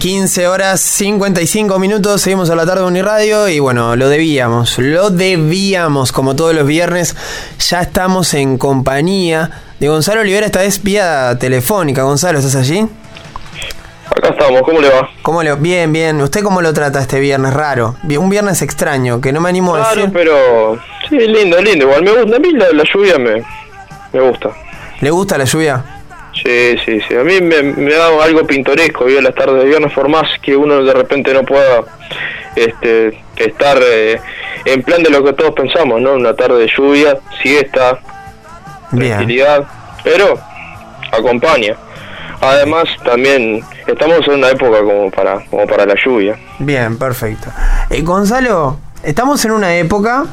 15 horas 55 minutos, seguimos a la tarde de Uniradio y bueno, lo debíamos, como todos los viernes. Ya estamos en compañía de Gonzalo Olivera, esta vez vía telefónica. Gonzalo, ¿estás allí? Acá estamos, ¿cómo le va? Bien, bien. ¿Usted cómo lo trata este viernes raro? Un viernes extraño, que no me animo a decir. Claro, pero sí, lindo, igual me gusta, a mí la lluvia me gusta. ¿Le gusta la lluvia? Sí, a mí me da algo pintoresco, las tardes de viernes, por más que uno de repente no pueda estar en plan de lo que todos pensamos, ¿no? Una tarde de lluvia, siesta, tranquilidad, pero acompaña. Además, también estamos en una época como para la lluvia. Bien, perfecto. Gonzalo, estamos en una época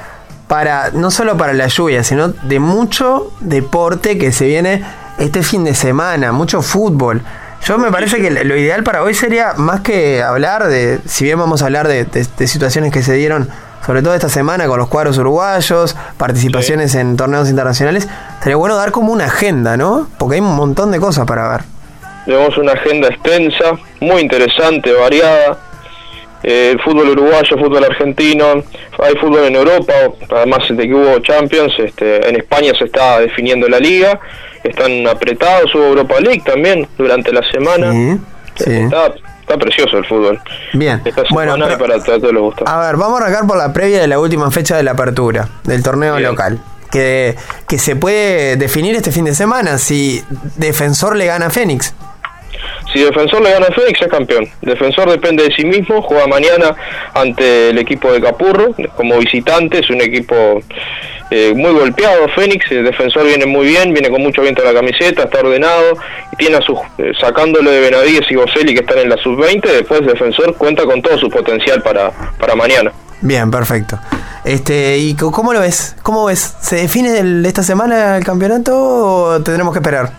no solo para la lluvia, sino de mucho deporte que se viene este fin de semana, mucho fútbol. Yo me parece que lo ideal para hoy sería, más que hablar si bien vamos a hablar de situaciones que se dieron, sobre todo esta semana con los cuadros uruguayos, participaciones en torneos internacionales, sería bueno dar como una agenda, ¿no? Porque hay un montón de cosas para ver. Tenemos una agenda extensa, muy interesante, variada. El fútbol uruguayo, fútbol argentino, hay fútbol en Europa, además de que hubo Champions, en España se está definiendo la liga, están apretados, hubo Europa League también durante la semana. Sí. Está precioso el fútbol. Bien, bueno, para todos los gustos. A ver, vamos a arrancar por la previa de la última fecha de la apertura del torneo local, que se puede definir este fin de semana si Defensor le gana a Fénix. Si Defensor le gana a Fénix, es campeón. Defensor depende de sí mismo, juega mañana ante el equipo de Capurro como visitante, es un equipo muy golpeado. Fénix, el Defensor viene muy bien, viene con mucho viento en la camiseta, está ordenado, y tiene a sus, sacándolo de Benavides y Boselli que están en la sub-20, después Defensor cuenta con todo su potencial para mañana. Bien, perfecto. ¿Y cómo lo ves? ¿Cómo ves? ¿Se define esta semana el campeonato o tendremos que esperar?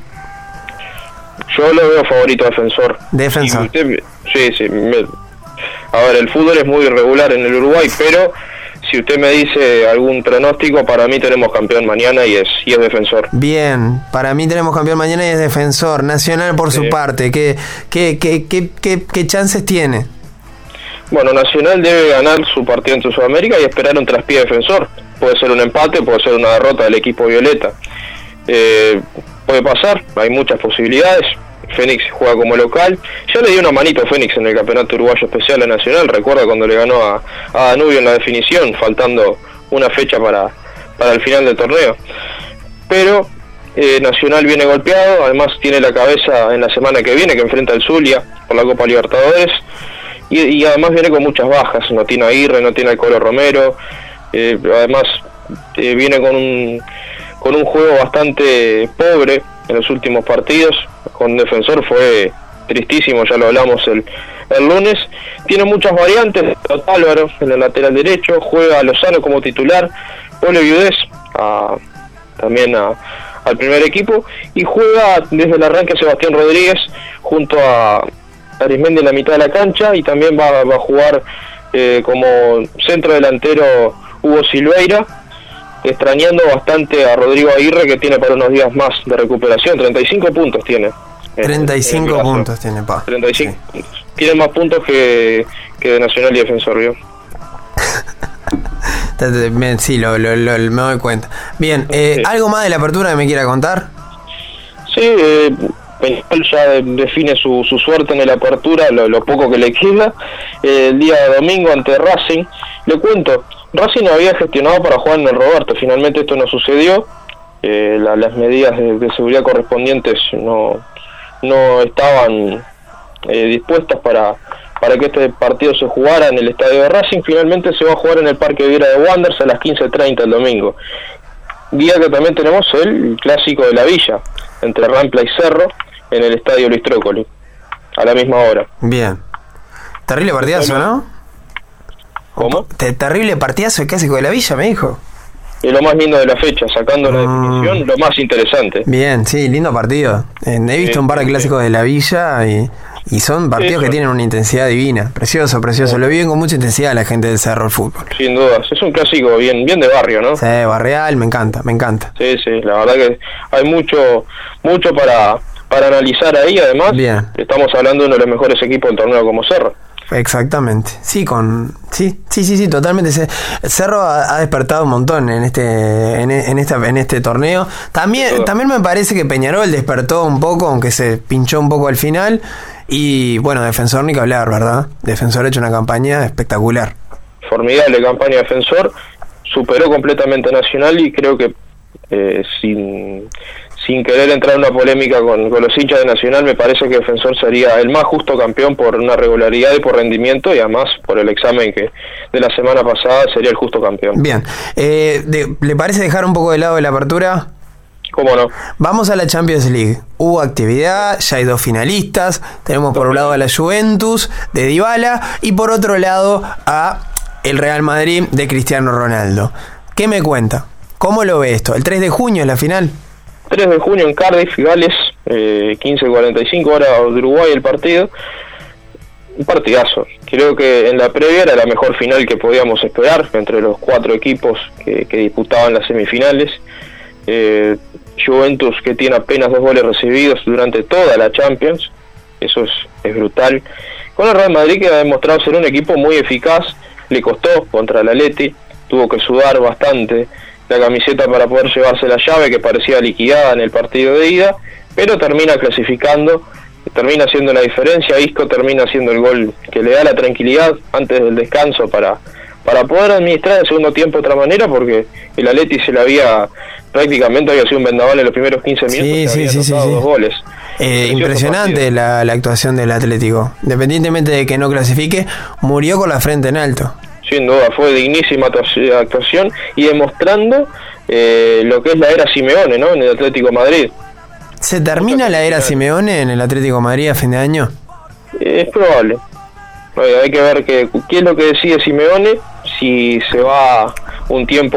Yo lo veo favorito a Defensor. Defensor. Sí. A ver, el fútbol es muy irregular en el Uruguay, pero si usted me dice algún pronóstico, para mí tenemos campeón mañana y es Defensor. Bien, para mí tenemos campeón mañana y es Defensor. Nacional por su parte, ¿qué chances tiene? Bueno, Nacional debe ganar su partido en Sudamérica y esperar un traspié de Defensor. Puede ser un empate, puede ser una derrota del equipo violeta. Puede pasar, hay muchas posibilidades. Fénix juega como local. Ya le dio una manito a Fénix en el Campeonato Uruguayo Especial a Nacional. Recuerda cuando le ganó a Danubio en la definición, faltando una fecha para el final del torneo. Pero Nacional viene golpeado, además tiene la cabeza en la semana que viene, que enfrenta al Zulia por la Copa Libertadores. Y además viene con muchas bajas. No tiene a Aguirre, no tiene al Colo Romero. Además viene con un juego bastante pobre en los últimos partidos. Con Defensor fue tristísimo, ya lo hablamos el lunes. Tiene muchas variantes. Álvaro en el lateral derecho, juega a Lozano como titular, Polo Viudés también al primer equipo, y juega desde el arranque Sebastián Rodríguez junto a Arismendi en la mitad de la cancha, y también va a jugar como centro delantero Hugo Silveira, extrañando bastante a Rodrigo Aguirre, que tiene para unos días más de recuperación. 35 puntos tiene. 35 puntos tiene, 35. Sí. Tiene más puntos que de Nacional y Defensor, ¿vio? Sí, me doy cuenta. Bien, ¿algo más de la apertura que me quiera contar? Sí, Peñarol ya define su suerte en la apertura, lo poco que le queda. El día domingo ante Racing, le cuento, Racing había gestionado para jugar en el Roberto, finalmente esto no sucedió. Las medidas de seguridad correspondientes no estaban dispuestas para que este partido se jugara en el estadio de Racing. Finalmente se va a jugar en el Parque Viera de Wanderers a las 15:30 el domingo. Día que también tenemos el clásico de la Villa, entre Rampla y Cerro, en el estadio Luis Trócoli, a la misma hora. Bien. Terrible partidazo, ¿no? ¿Cómo? Terrible partidazo el clásico de la Villa, me dijo. Es lo más lindo de la fecha, sacando la definición, lo más interesante. Bien, sí, lindo partido. He visto un par de clásicos de la Villa y son partidos que tienen una intensidad divina. Precioso. Lo viven con mucha intensidad la gente del Cerro, el fútbol. Sin dudas, es un clásico bien de barrio, ¿no? Sí, barrial, me encanta. Sí, la verdad que hay mucho para analizar ahí. Además, bien, estamos hablando de uno de los mejores equipos del torneo como Cerro. Exactamente, sí, totalmente. Cerro ha despertado un montón en este torneo. También me parece que Peñarol despertó un poco, aunque se pinchó un poco al final. Y bueno, Defensor ni que hablar, ¿verdad? Defensor ha hecho una campaña espectacular. Formidable campaña de Defensor, superó completamente a Nacional y creo que sin querer entrar en una polémica con los hinchas de Nacional, me parece que Defensor sería el más justo campeón por una regularidad y por rendimiento, y además por el examen que de la semana pasada sería el justo campeón. Bien, ¿le parece dejar un poco de lado de la apertura? ¿Cómo no? Vamos a la Champions League. Hubo actividad, ya hay 2 finalistas. Tenemos por un lado a la Juventus de Dybala y por otro lado a el Real Madrid de Cristiano Ronaldo. ¿Qué me cuenta? ¿Cómo lo ve esto? ¿El 3 de junio es la final? 3 de junio en Cardiff, Gales, 15:45 horas de Uruguay el partido. Un partidazo. Creo que en la previa era la mejor final que podíamos esperar entre los 4 equipos que disputaban las semifinales. Juventus, que tiene apenas 2 goles recibidos durante toda la Champions, eso es brutal. Con el Real Madrid, que ha demostrado ser un equipo muy eficaz, le costó contra el Atleti, tuvo que sudar bastante la camiseta para poder llevarse la llave, que parecía liquidada en el partido de ida, pero termina clasificando, termina haciendo la diferencia. Isco termina haciendo el gol que le da la tranquilidad antes del descanso para poder administrar el segundo tiempo de otra manera, porque el Atleti prácticamente había sido un vendaval en los primeros 15 minutos, había anotado 2 goles. Impresionante la actuación del Atlético, independientemente de que no clasifique, murió con la frente en alto. Sin duda, fue dignísima actuación y demostrando lo que es la era Simeone, ¿no? En el Atlético de Madrid. ¿Se termina la era Simeone en el Atlético de Madrid a fin de año? Es probable. Hay que ver qué es lo que decide Simeone, si se va un tiempo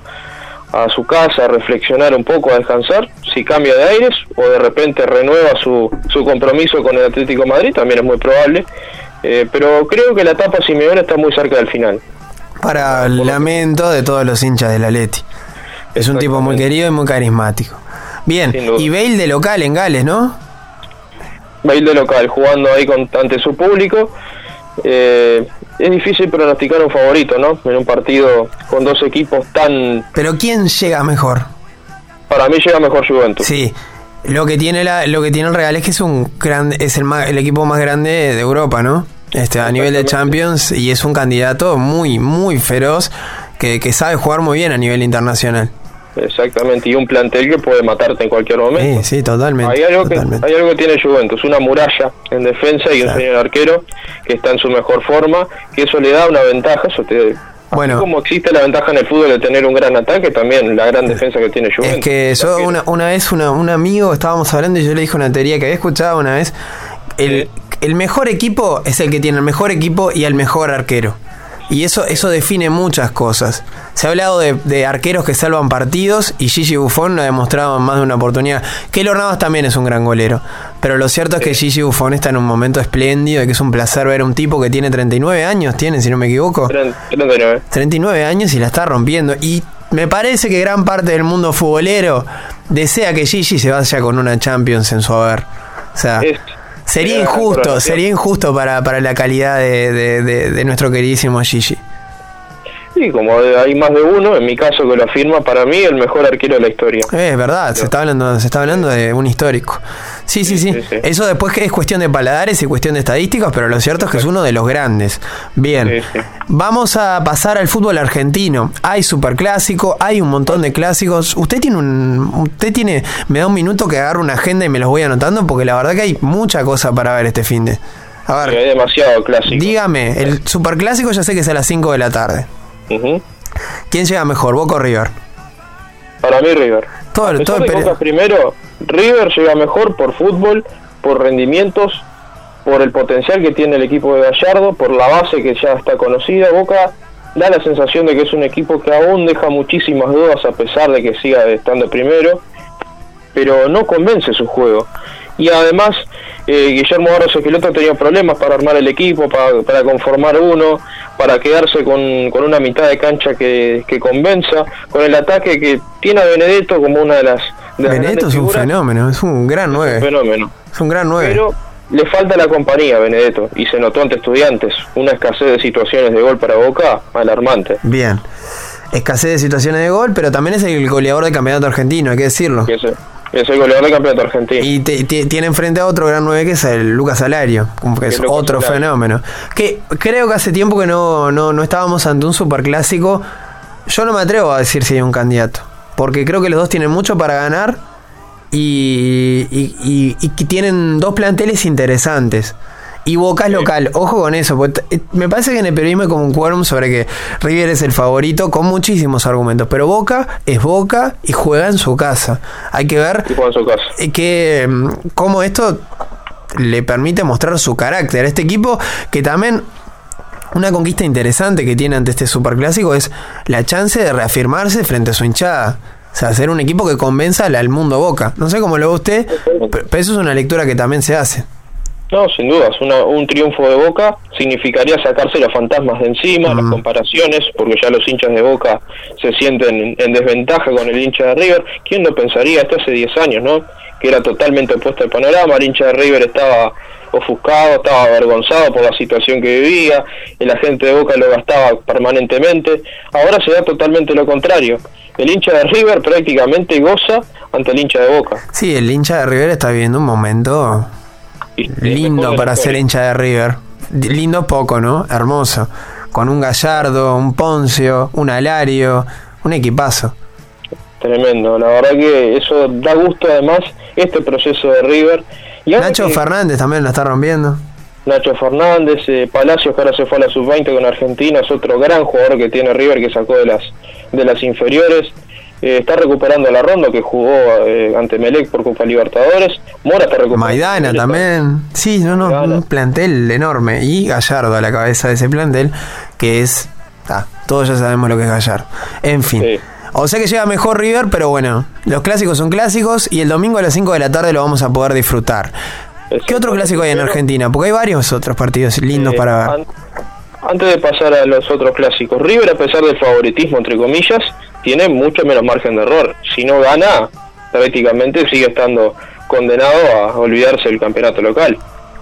a su casa a reflexionar un poco, a descansar, si cambia de aires o de repente renueva su compromiso con el Atlético de Madrid, también es muy probable. Pero creo que la etapa Simeone está muy cerca del final. Para el lamento de todos los hinchas del Atleti. Es un tipo muy querido y muy carismático. Bien, y Bale de local en Gales, ¿no? Bale de local, jugando ahí ante su público. Es difícil pronosticar un favorito, ¿no? En un partido con 2 equipos tan... Pero ¿quién llega mejor? Para mí llega mejor Juventus. Sí. Lo que tiene el Real es que es el equipo más grande de Europa, ¿no? A nivel de Champions, y es un candidato muy, muy feroz que sabe jugar muy bien a nivel internacional. Exactamente, y un plantel que puede matarte en cualquier momento. Sí, totalmente. Hay algo que tiene Juventus, una muralla en defensa y un señor arquero que está en su mejor forma, que eso le da una ventaja. Bueno, como existe la ventaja en el fútbol de tener un gran ataque, también la gran defensa que tiene Juventus. Es que yo una vez un amigo estábamos hablando y yo le dije una teoría que había escuchado una vez. El mejor equipo es el que tiene el mejor equipo y el mejor arquero. Y eso define muchas cosas. Se ha hablado de arqueros que salvan partidos, y Gigi Buffon lo ha demostrado en más de una oportunidad. Keylor Navas también es un gran golero, pero lo cierto es que Gigi Buffon está en un momento espléndido y que es un placer ver a un tipo que tiene 39 años, si no me equivoco. 39 años y la está rompiendo. Y me parece que gran parte del mundo futbolero desea que Gigi se vaya con una Champions en su haber. O sea... Sería injusto para la calidad de nuestro queridísimo Gigi. Sí, como hay más de uno, en mi caso que lo afirma, para mí el mejor arquero de la historia. Es verdad, se está hablando de un histórico. Sí. Eso después es cuestión de paladares y cuestión de estadísticas, pero lo cierto es que es uno de los grandes. Bien, vamos a pasar al fútbol argentino. Hay superclásico, hay un montón de clásicos. Usted me da un minuto que agarro una agenda y me los voy anotando, porque la verdad que hay mucha cosa para ver este finde. A ver, hay demasiado clásico. Dígame, el superclásico ya sé que es a las 5 de la tarde. ¿Quién llega mejor, Boca o River? Para mí River. Primero, River llega mejor por fútbol, por rendimientos, por el potencial que tiene el equipo de Gallardo, por la base que ya está conocida. Boca da la sensación de que es un equipo que aún deja muchísimas dudas a pesar de que siga estando primero, pero no convence su juego. Y además Guillermo Barros Esqueloto ha tenido problemas para armar el equipo, para conformar uno, para quedarse con una mitad de cancha que convenza, con el ataque que tiene a Benedetto como una de Benedetto es un fenómeno, es un gran 9. Es un fenómeno. Es un gran 9. Pero le falta la compañía a Benedetto, y se notó ante Estudiantes. Una escasez de situaciones de gol para Boca alarmante. Bien. Escasez de situaciones de gol, pero también es el goleador del campeonato argentino, hay que decirlo. Es el goleador del campeonato argentino. Y tiene enfrente a otro gran 9 que es el Lucas Alario, que es otro fenómeno. Que creo que hace tiempo que no estábamos ante un superclásico. Yo no me atrevo a decir si hay un candidato, porque creo que los dos tienen mucho para ganar y que tienen dos planteles interesantes. Y Boca es local, ojo con eso, porque me parece que en el periodismo hay como un quórum sobre que River es el favorito con muchísimos argumentos, pero Boca es Boca y juega en su casa. Hay que ver cómo esto le permite mostrar su carácter. Este equipo que también, una conquista interesante que tiene ante este superclásico es la chance de reafirmarse frente a su hinchada. O sea, ser un equipo que convenza al mundo Boca. No sé cómo lo ve usted, pero eso es una lectura que también se hace. No, sin dudas, un triunfo de Boca significaría sacarse los fantasmas de encima, las comparaciones, porque ya los hinchas de Boca se sienten en desventaja con el hincha de River. ¿Quién lo pensaría? Esto hace 10 años, ¿no? Que era totalmente opuesto al panorama. El hincha de River estaba ofuscado, estaba avergonzado por la situación que vivía, el agente de Boca lo gastaba permanentemente. Ahora se da totalmente lo contrario. El hincha de River prácticamente goza ante el hincha de Boca. Sí, el hincha de River está viviendo un momento lindo para ser hincha de River. Lindo poco, ¿no? Hermoso. Con un Gallardo, un Poncio, un Alario, un equipazo. Tremendo, la verdad que eso da gusto además, este proceso de River. Y Nacho Fernández también la está rompiendo. Nacho Fernández, Palacios, que ahora se fue a la sub-20 con Argentina, es otro gran jugador que tiene River, que sacó de las inferiores. Está recuperando la Rondo, que jugó ante Melec por Copa Libertadores. Mora está recuperando. Maidana también. Sí, Maidana. Un plantel enorme. Y Gallardo a la cabeza de ese plantel, que es... todos ya sabemos lo que es Gallardo. En fin. Sí. O sea que llega mejor River, pero bueno, los clásicos son clásicos y el domingo a las 5 de la tarde lo vamos a poder disfrutar. ¿Qué otro clásico hay en Argentina? Porque hay varios otros partidos lindos para ver. Antes de pasar a los otros clásicos, River, a pesar del favoritismo, entre comillas, tiene mucho menos margen de error. Si no gana, prácticamente sigue estando condenado a olvidarse del campeonato local.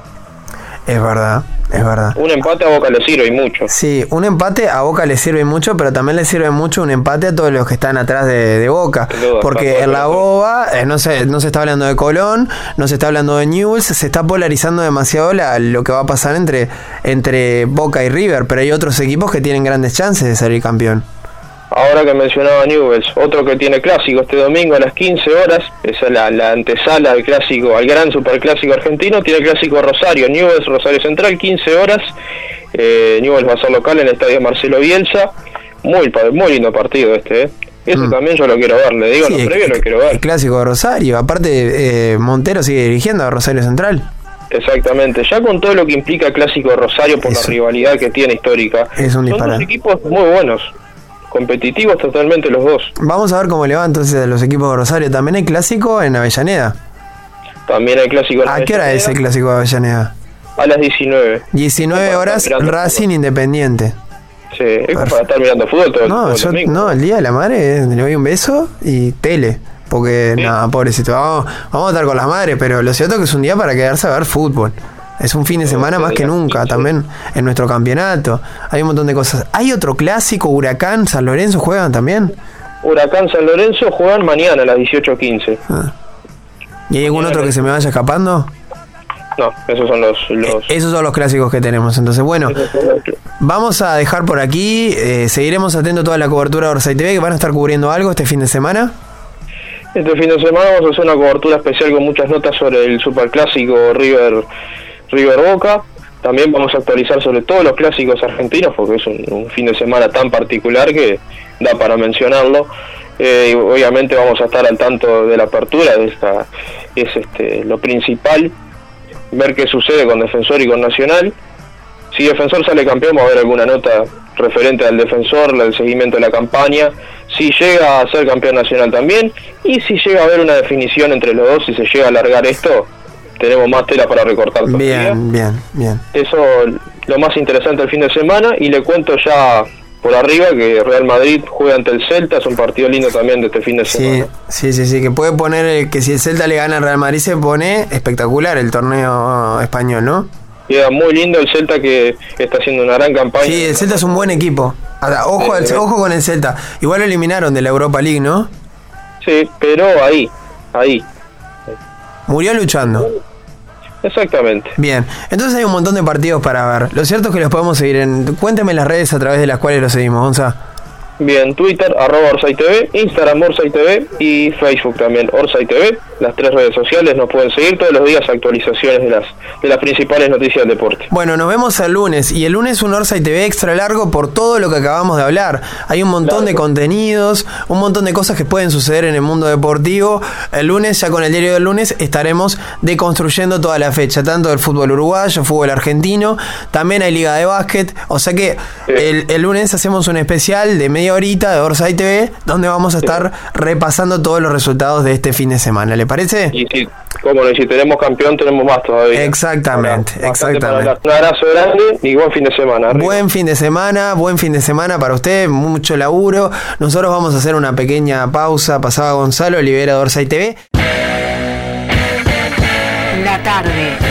Es verdad. Un empate a Boca le sirve y mucho. Sí, un empate a Boca le sirve mucho, pero también le sirve mucho un empate a todos los que están atrás de Boca. Porque en la boba no se está hablando de Colón, no se está hablando de Newell's, se está polarizando demasiado lo que va a pasar entre Boca y River, pero hay otros equipos que tienen grandes chances de salir campeón. Ahora que mencionaba Newell's, otro que tiene clásico este domingo a las 15 horas, esa es la antesala al clásico, al gran superclásico argentino, tiene clásico Rosario, Newell's Rosario Central, 15 horas, Newell's va a ser local en el estadio Marcelo Bielsa, muy lindo partido este, Eso también yo lo quiero ver, le digo, sí, lo previo lo quiero ver. El clásico de Rosario, aparte Montero sigue dirigiendo a Rosario Central. Exactamente, ya con todo lo que implica el clásico de Rosario por la rivalidad que tiene histórica, son dos equipos muy buenos. Competitivos totalmente los dos. Vamos a ver cómo le va entonces a los equipos de Rosario. También hay clásico en Avellaneda. También hay clásico en Avellaneda. ¿A qué hora es el clásico de Avellaneda? A las 19. 19 horas, Racing Independiente. Sí, es para estar mirando fútbol todo el domingo. No, el día de la madre le doy un beso y tele. Porque, sí. Nada, pobrecito, vamos a estar con las madres, pero lo cierto es que es un día para quedarse a ver fútbol. Es un fin de semana más que nunca, también en nuestro campeonato. Hay un montón de cosas. ¿Hay otro clásico? ¿Huracán, San Lorenzo juegan también? Huracán, San Lorenzo juegan mañana a las 18:15. ¿Y hay algún otro que se me vaya escapando? No, esos son los... Esos son los clásicos que tenemos. Entonces, bueno, vamos a dejar por aquí. Seguiremos atentos a toda la cobertura de Orsay TV, que van a estar cubriendo algo este fin de semana. Este fin de semana vamos a hacer una cobertura especial con muchas notas sobre el superclásico River Boca. También vamos a actualizar sobre todos los clásicos argentinos, porque es un fin de semana tan particular que da para mencionarlo. Y obviamente vamos a estar al tanto de la apertura de esta, lo principal, ver qué sucede con Defensor y con Nacional. Si Defensor sale campeón, va a haber alguna nota referente al Defensor, al seguimiento de la campaña, si llega a ser campeón nacional también, y si llega a haber una definición entre los dos, si se llega a alargar esto, tenemos más tela para recortar todavía. Bien. Eso lo más interesante el fin de semana, y le cuento ya por arriba, que Real Madrid juega ante el Celta, es un partido lindo también de este fin de semana. Sí, que puede poner, que si el Celta le gana al Real Madrid se pone espectacular el torneo español, ¿no? Queda muy lindo el Celta, que está haciendo una gran campaña. Sí, el Celta es un buen equipo. Ahora, ojo con el Celta. Igual lo eliminaron de la Europa League, ¿no? Sí, pero ahí. Murió luchando. Exactamente. Bien, entonces hay un montón de partidos para ver. Lo cierto es que los podemos seguir Cuénteme las redes a través de las cuales los seguimos, Gonza. Bien, Twitter, @OrsayTV, Instagram OrsayTV y Facebook también, OrsayTV. Las 3 redes sociales nos pueden seguir todos los días, actualizaciones de las principales noticias del deporte. Bueno, nos vemos el lunes. Y el lunes un OrsayTV extra largo por todo lo que acabamos de hablar. Hay un montón de contenidos, un montón de cosas que pueden suceder en el mundo deportivo. El lunes, ya con el diario del lunes, estaremos deconstruyendo toda la fecha, tanto del fútbol uruguayo, fútbol argentino, también hay liga de básquet. O sea que el lunes hacemos un especial de media horita de OrsayTV, donde vamos a estar repasando todos los resultados de este fin de semana. ¿Le parece? Y sí, como no, si tenemos campeón tenemos más todavía. Exactamente. Un abrazo grande y buen fin de semana. Arriba. Buen fin de semana para usted, mucho laburo. Nosotros vamos a hacer una pequeña pausa. Pasaba Gonzalo, libera de OrsayTV. La tarde.